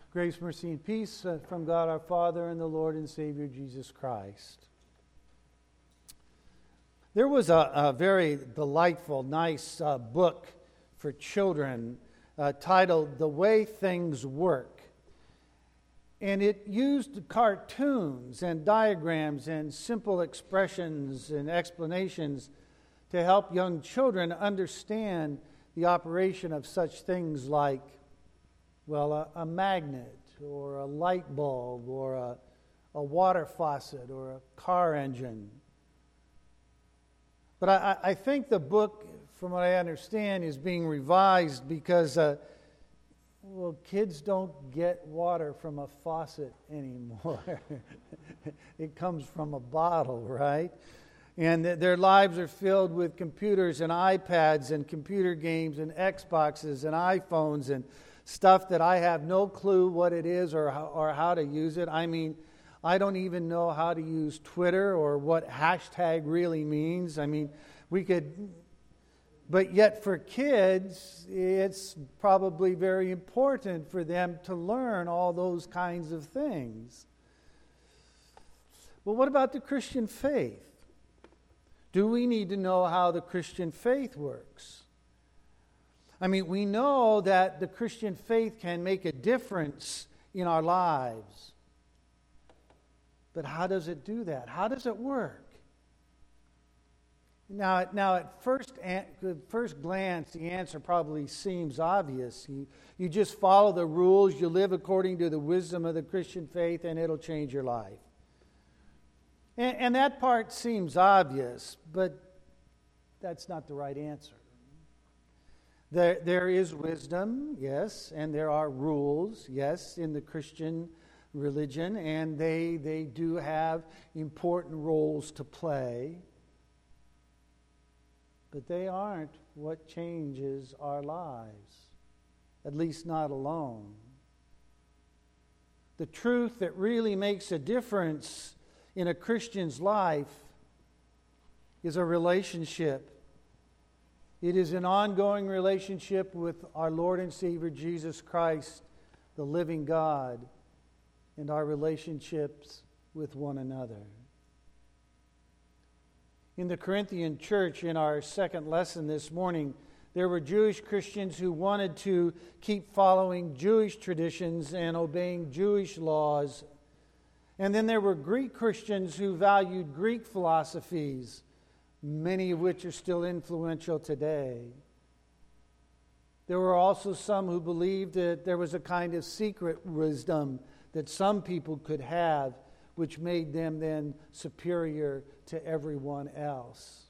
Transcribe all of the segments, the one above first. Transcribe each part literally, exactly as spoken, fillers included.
Grace, mercy, and peace uh, from God our Father and the Lord and Savior Jesus Christ. There was a, a very delightful, nice uh, book for children uh, titled The Way Things Work. And it used cartoons and diagrams and simple expressions and explanations to help young children understand the operation of such things like, well, a, a magnet or a light bulb or a, a water faucet or a car engine. But I, I think the book, from what I understand, is being revised because, uh, well, kids don't get water from a faucet anymore. It comes from a bottle, right? And th- their lives are filled with computers and iPads and computer games and Xboxes and iPhones and stuff that I have no clue what it is or how, or how to use it. I mean, I don't even know how to use Twitter or what hashtag really means. I mean, we could, but yet for kids, it's probably very important for them to learn all those kinds of things. Well, what about the Christian faith? Do we need to know how the Christian faith works? I mean, we know that the Christian faith can make a difference in our lives. But how does it do that? How does it work? Now, now at first, at first glance, the answer probably seems obvious. You, you just follow the rules, you live according to the wisdom of the Christian faith, and it'll change your life. And, and that part seems obvious, but that's not the right answer. There, there is wisdom, yes, and there are rules, yes, in the Christian religion, and they, they do have important roles to play. But they aren't what changes our lives, at least not alone. The truth that really makes a difference in a Christian's life is a relationship. It is an ongoing relationship with our Lord and Savior Jesus Christ, the living God, and our relationships with one another. In the Corinthian church, in our second lesson this morning, there were Jewish Christians who wanted to keep following Jewish traditions and obeying Jewish laws. And then there were Greek Christians who valued Greek philosophies, many of which are still influential today. There were also some who believed that there was a kind of secret wisdom that some people could have, which made them then superior to everyone else.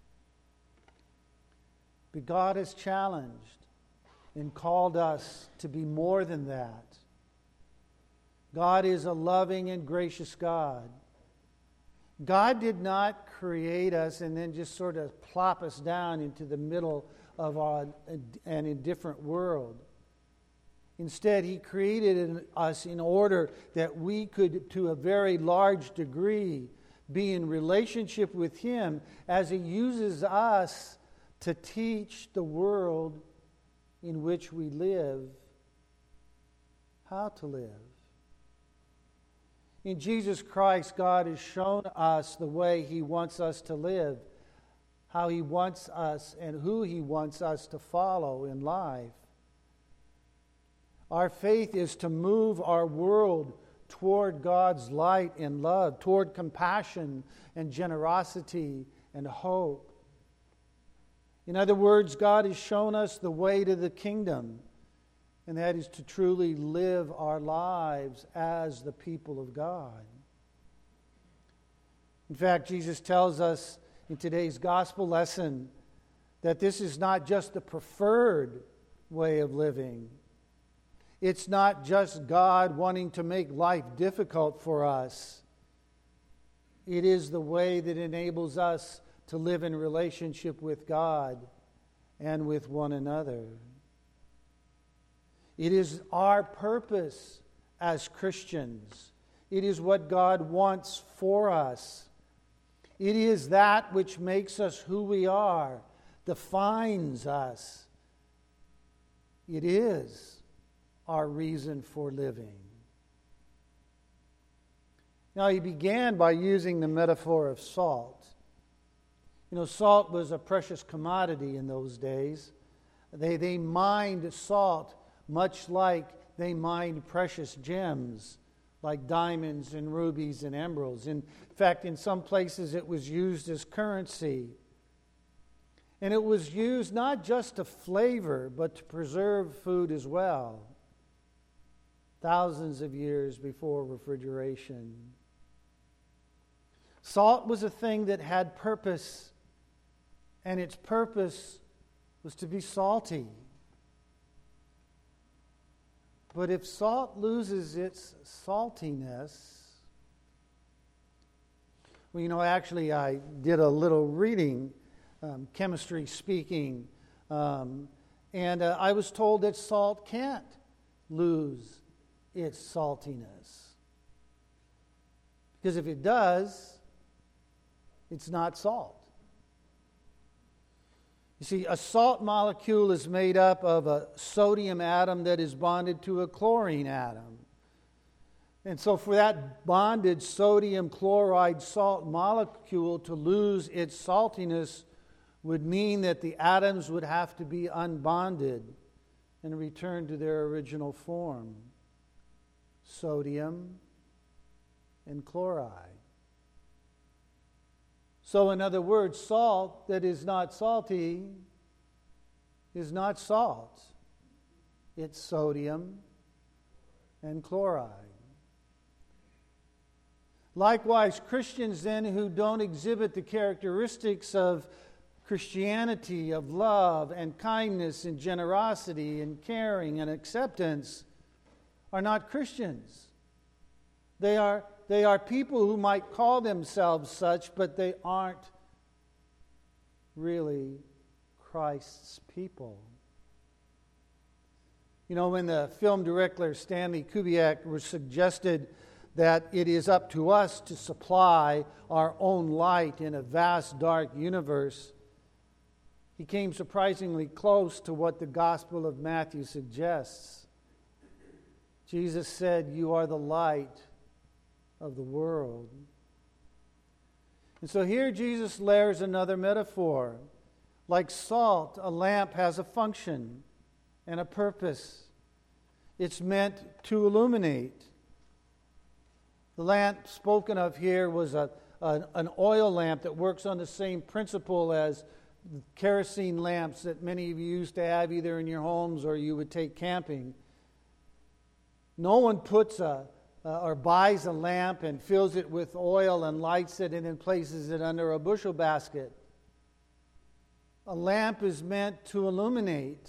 But God has challenged and called us to be more than that. God is a loving and gracious God. God did not create us and then just sort of plop us down into the middle of our, an indifferent world. Instead, He created us in order that we could, to a very large degree, be in relationship with Him as He uses us to teach the world in which we live how to live. In Jesus Christ, God has shown us the way He wants us to live, how He wants us and who He wants us to follow in life. Our faith is to move our world toward God's light and love, toward compassion and generosity and hope. In other words, God has shown us the way to the kingdom, and that is to truly live our lives as the people of God. In fact, Jesus tells us in today's gospel lesson that this is not just the preferred way of living. It's not just God wanting to make life difficult for us. It is the way that enables us to live in relationship with God and with one another. It is our purpose as Christians. It is what God wants for us. It is that which makes us who we are, defines us. It is our reason for living. Now, he began by using the metaphor of salt. You know, salt was a precious commodity in those days. They, they mined salt much like they mined precious gems, like diamonds and rubies and emeralds. In fact, in some places it was used as currency. And it was used not just to flavor, but to preserve food as well, thousands of years before refrigeration. Salt was a thing that had purpose, and its purpose was to be salty. But if salt loses its saltiness, well, you know, actually I did a little reading, um, chemistry speaking, um, and uh, I was told that salt can't lose its saltiness. Because if it does, it's not salt. You see, a salt molecule is made up of a sodium atom that is bonded to a chlorine atom. And so for that bonded sodium chloride salt molecule to lose its saltiness would mean that the atoms would have to be unbonded and return to their original form, sodium and chloride. So in other words, salt that is not salty is not salt. It's sodium and chloride. Likewise, Christians then who don't exhibit the characteristics of Christianity, of love and kindness and generosity and caring and acceptance, are not Christians. They are They are people who might call themselves such, but they aren't really Christ's people. You know, when the film director Stanley Kubrick was suggested that it is up to us to supply our own light in a vast dark universe, he came surprisingly close to what the Gospel of Matthew suggests. Jesus said, "You are the light of the world." And so here Jesus layers another metaphor. Like salt, a lamp has a function and a purpose. It's meant to illuminate. The lamp spoken of here was a, a, an oil lamp that works on the same principle as kerosene lamps that many of you used to have either in your homes or you would take camping. No one puts a Uh, or buys a lamp and fills it with oil and lights it and then places it under a bushel basket. A lamp is meant to illuminate.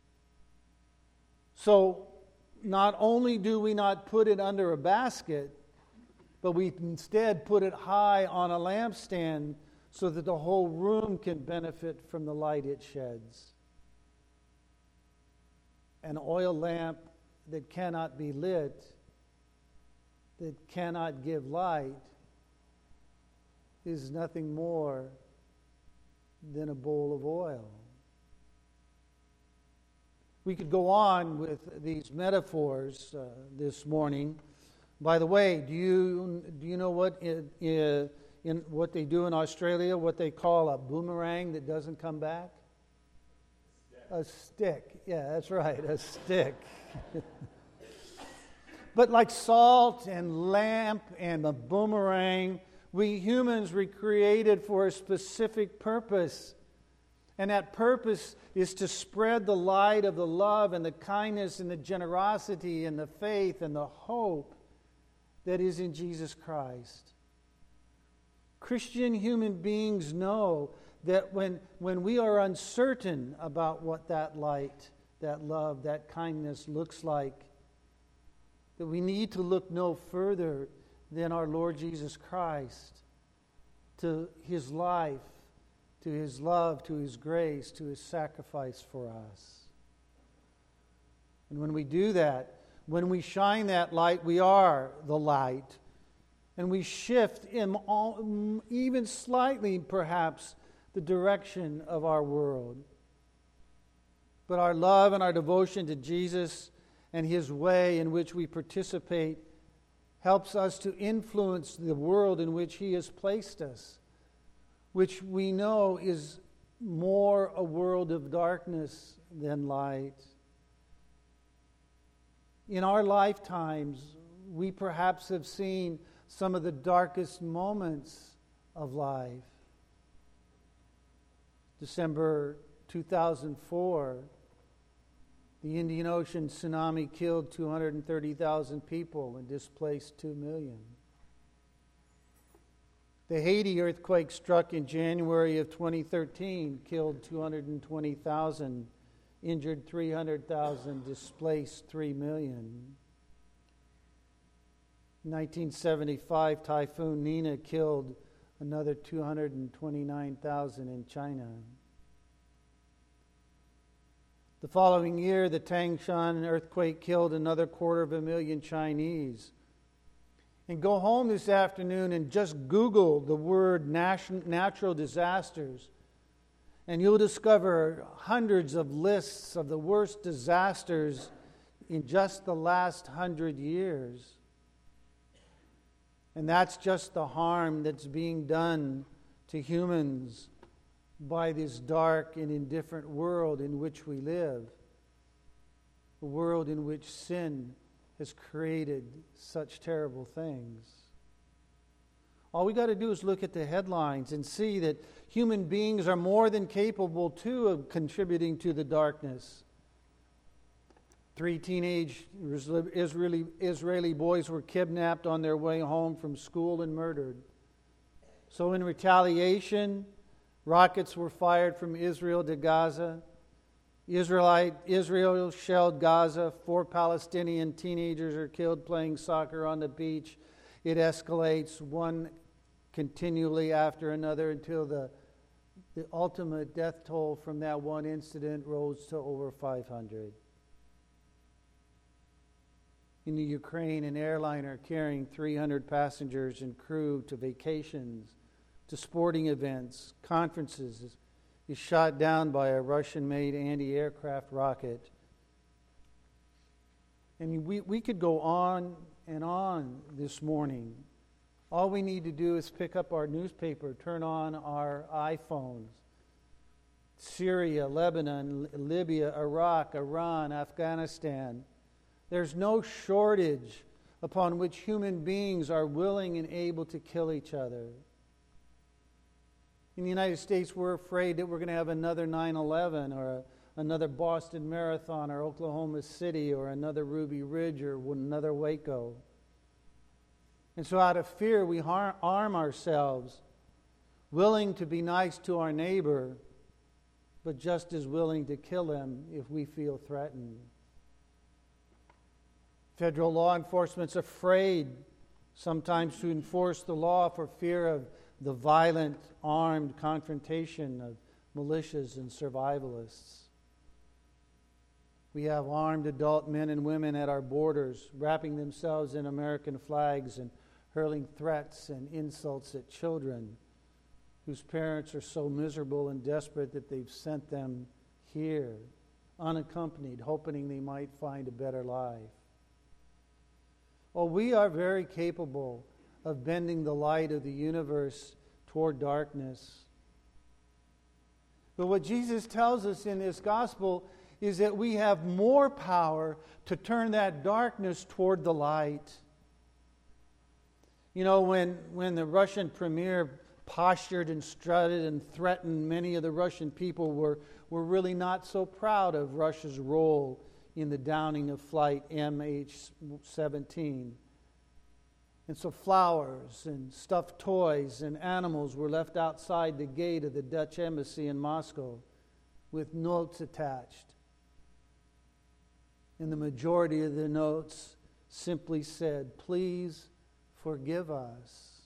So not only do we not put it under a basket, but we instead put it high on a lampstand so that the whole room can benefit from the light it sheds. An oil lamp that cannot be lit, that cannot give light, is nothing more than a bowl of oil. We could go on with these metaphors uh, this morning. By the way, do you do you know what in, in what they do in Australia, what they call a boomerang that doesn't come back? A stick. Yeah, that's right, a stick. But like salt and lamp and a boomerang, we humans were created for a specific purpose. And that purpose is to spread the light of the love and the kindness and the generosity and the faith and the hope that is in Jesus Christ. Christian human beings know that when, when we are uncertain about what that light, that love, that kindness looks like, that we need to look no further than our Lord Jesus Christ, to His life, to His love, to His grace, to His sacrifice for us. And when we do that, when we shine that light, we are the light. And we shift in all, even slightly, perhaps, the direction of our world. But our love and our devotion to Jesus and His way in which we participate helps us to influence the world in which He has placed us, which we know is more a world of darkness than light. In our lifetimes, we perhaps have seen some of the darkest moments of life. December two thousand four, the Indian Ocean tsunami killed two hundred thirty thousand people and displaced two million. The Haiti earthquake struck in January of twenty thirteen, killed two hundred twenty thousand, injured three hundred thousand, displaced three million. nineteen seventy-five, Typhoon Nina killed another two hundred twenty-nine thousand in China. The following year, the Tangshan earthquake killed another quarter of a million Chinese. And go home this afternoon and just Google the word natural disasters, and you'll discover hundreds of lists of the worst disasters in just the last hundred years. And that's just the harm that's being done to humans by this dark and indifferent world in which we live. A world in which sin has created such terrible things. All we got to do is look at the headlines and see that human beings are more than capable, too, of contributing to the darkness. Three teenage Israeli, Israeli boys were kidnapped on their way home from school and murdered. So in retaliation, rockets were fired from Israel to Gaza. Israelite, Israel shelled Gaza. Four Palestinian teenagers are killed playing soccer on the beach. It escalates one continually after another until the, the ultimate death toll from that one incident rose to over five hundred. In the Ukraine, an airliner carrying three hundred passengers and crew to vacations, to sporting events, conferences, is shot down by a Russian-made anti-aircraft rocket. And we, we could go on and on this morning. All we need to do is pick up our newspaper, turn on our iPhones. Syria, Lebanon, Libya, Iraq, Iran, Afghanistan. There's no shortage upon which human beings are willing and able to kill each other. In the United States, we're afraid that we're going to have another nine eleven or a, another Boston Marathon or Oklahoma City or another Ruby Ridge or another Waco. And so out of fear, we har- arm ourselves, willing to be nice to our neighbor, but just as willing to kill him if we feel threatened. Federal law enforcement's afraid sometimes to enforce the law for fear of the violent, armed confrontation of militias and survivalists. We have armed adult men and women at our borders, wrapping themselves in American flags and hurling threats and insults at children whose parents are so miserable and desperate that they've sent them here, unaccompanied, hoping they might find a better life. Oh, we are very capable of bending the light of the universe toward darkness. But what Jesus tells us in this gospel is that we have more power to turn that darkness toward the light. You know, when, when the Russian premier postured and strutted and threatened, many of the Russian people were, were really not so proud of Russia's role in the downing of flight M H seventeen. And so flowers and stuffed toys and animals were left outside the gate of the Dutch embassy in Moscow with notes attached. And the majority of the notes simply said, "Please forgive us."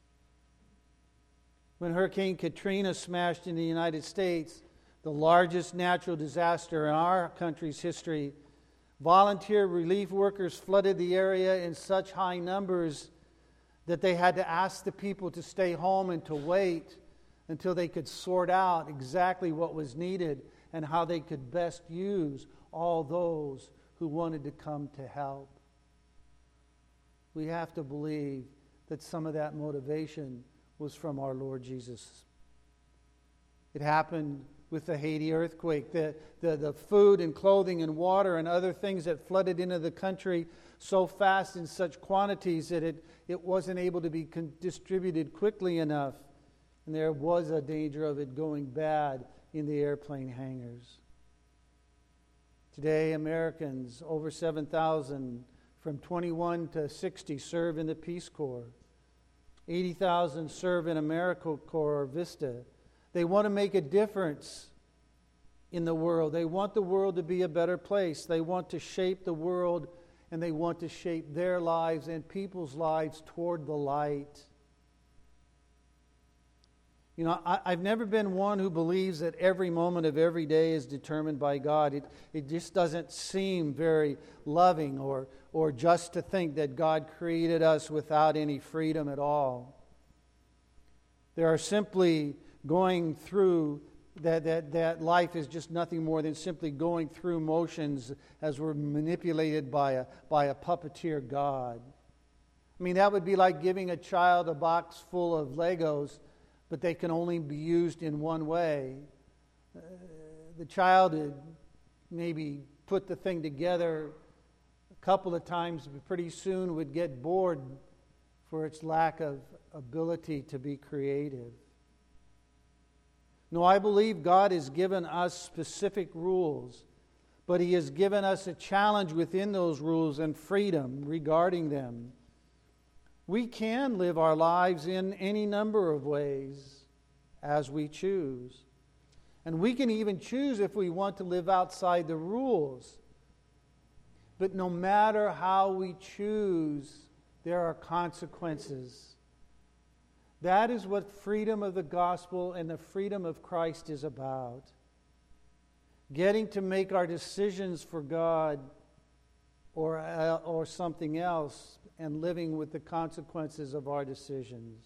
When Hurricane Katrina smashed in the United States, the largest natural disaster in our country's history, volunteer relief workers flooded the area in such high numbers that they had to ask the people to stay home and to wait until they could sort out exactly what was needed and how they could best use all those who wanted to come to help. We have to believe that some of that motivation was from our Lord Jesus. It happened with the Haiti earthquake. The, the, the food and clothing and water and other things that flooded into the country so fast in such quantities that it, it wasn't able to be con- distributed quickly enough. And there was a danger of it going bad in the airplane hangars. Today, Americans, over seven thousand from twenty-one to sixty, serve in the Peace Corps. eighty thousand serve in AmeriCorps or Vista. They want to make a difference in the world. They want the world to be a better place. They want to shape the world, and they want to shape their lives and people's lives toward the light. You know, I, I've never been one who believes that every moment of every day is determined by God. It, it just doesn't seem very loving or, or just to think that God created us without any freedom at all. There are simply going through, that, that, that life is just nothing more than simply going through motions as we're manipulated by a, by a puppeteer God. I mean, that would be like giving a child a box full of Legos, but they can only be used in one way. Uh, the child would maybe put the thing together a couple of times, but pretty soon would get bored for its lack of ability to be creative. No, I believe God has given us specific rules, but He has given us a challenge within those rules and freedom regarding them. We can live our lives in any number of ways as we choose. And we can even choose if we want to live outside the rules. But no matter how we choose, there are consequences. That is what freedom of the gospel and the freedom of Christ is about. Getting to make our decisions for God or, uh, or something else, and living with the consequences of our decisions.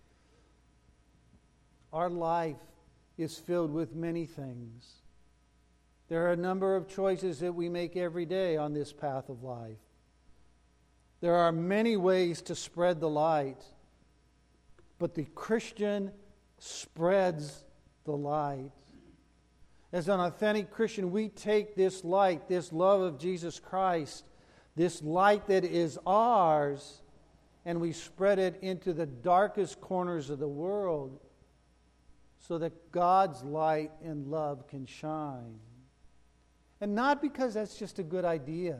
Our life is filled with many things. There are a number of choices that we make every day on this path of life. There are many ways to spread the light, but the Christian spreads the light. As an authentic Christian, we take this light, this love of Jesus Christ, this light that is ours, and we spread it into the darkest corners of the world so that God's light and love can shine. And not because that's just a good idea,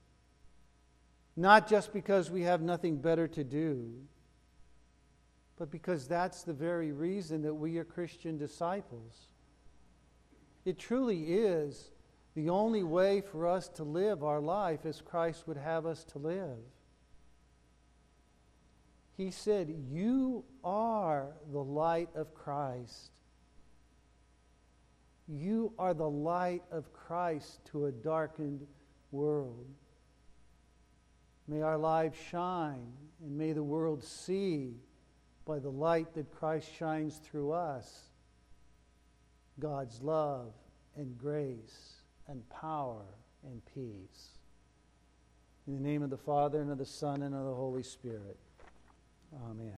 not just because we have nothing better to do, but because that's the very reason that we are Christian disciples. It truly is the only way for us to live our life as Christ would have us to live. He said, "You are the light of Christ." You are the light of Christ to a darkened world. May our lives shine, and may the world see by the light that Christ shines through us God's love and grace and power and peace. In the name of the Father, and of the Son, and of the Holy Spirit. Amen.